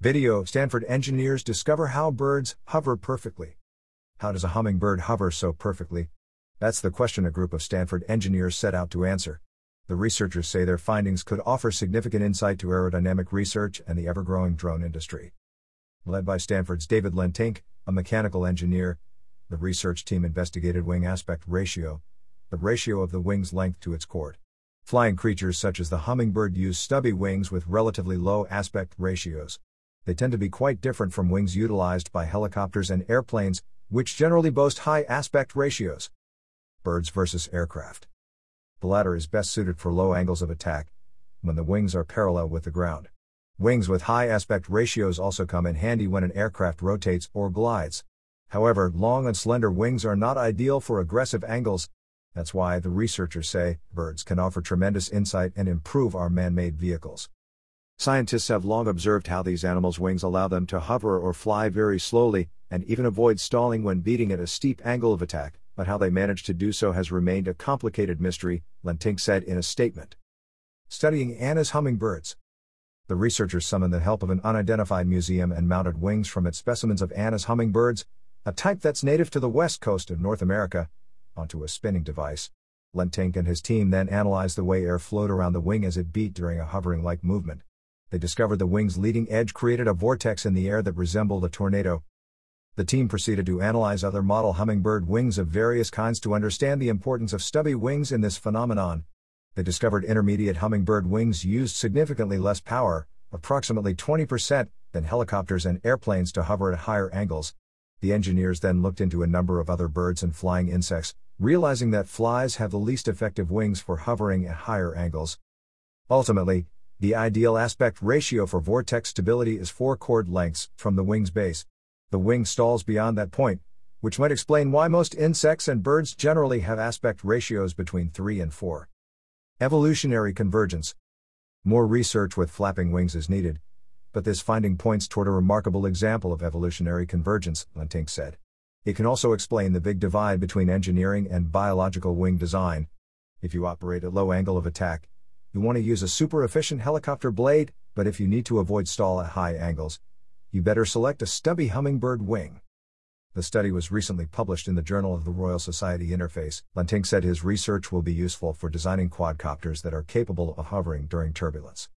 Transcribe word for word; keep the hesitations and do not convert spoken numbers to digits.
Video: Stanford engineers discover how birds hover perfectly. How does a hummingbird hover so perfectly? That's the question a group of Stanford engineers set out to answer. The researchers say their findings could offer significant insight to aerodynamic research and the ever-growing drone industry. Led by Stanford's David Lentink, a mechanical engineer, the research team investigated wing aspect ratio, the ratio of the wing's length to its chord. Flying creatures such as the hummingbird use stubby wings with relatively low aspect ratios. They tend to be quite different from wings utilized by helicopters and airplanes, which generally boast high aspect ratios. Birds versus aircraft. The latter is best suited for low angles of attack, when the wings are parallel with the ground. Wings with high aspect ratios also come in handy when an aircraft rotates or glides. However, long and slender wings are not ideal for aggressive angles. That's why the researchers say birds can offer tremendous insight and improve our man-made vehicles. Scientists have long observed how these animals' wings allow them to hover or fly very slowly, and even avoid stalling when beating at a steep angle of attack, but how they manage to do so has remained a complicated mystery, Lentink said in a statement. Studying Anna's hummingbirds. The researchers summoned the help of an unidentified museum and mounted wings from its specimens of Anna's hummingbirds, a type that's native to the west coast of North America, onto a spinning device. Lentink and his team then analyzed the way air flowed around the wing as it beat during a hovering-like movement. They discovered the wing's leading edge created a vortex in the air that resembled a tornado. The team proceeded to analyze other model hummingbird wings of various kinds to understand the importance of stubby wings in this phenomenon. They discovered intermediate hummingbird wings used significantly less power, approximately twenty percent, than helicopters and airplanes to hover at higher angles. The engineers then looked into a number of other birds and flying insects, realizing that flies have the least effective wings for hovering at higher angles. Ultimately, the ideal aspect ratio for vortex stability is four chord lengths from the wing's base. The wing stalls beyond that point, which might explain why most insects and birds generally have aspect ratios between three and four. Evolutionary convergence. More research with flapping wings is needed, but this finding points toward a remarkable example of evolutionary convergence, Lentink said. It can also explain the big divide between engineering and biological wing design. If you operate at low angle of attack, you want to use a super efficient helicopter blade, but if you need to avoid stall at high angles, you better select a stubby hummingbird wing. The study was recently published in the Journal of the Royal Society Interface. Lentink said his research will be useful for designing quadcopters that are capable of hovering during turbulence.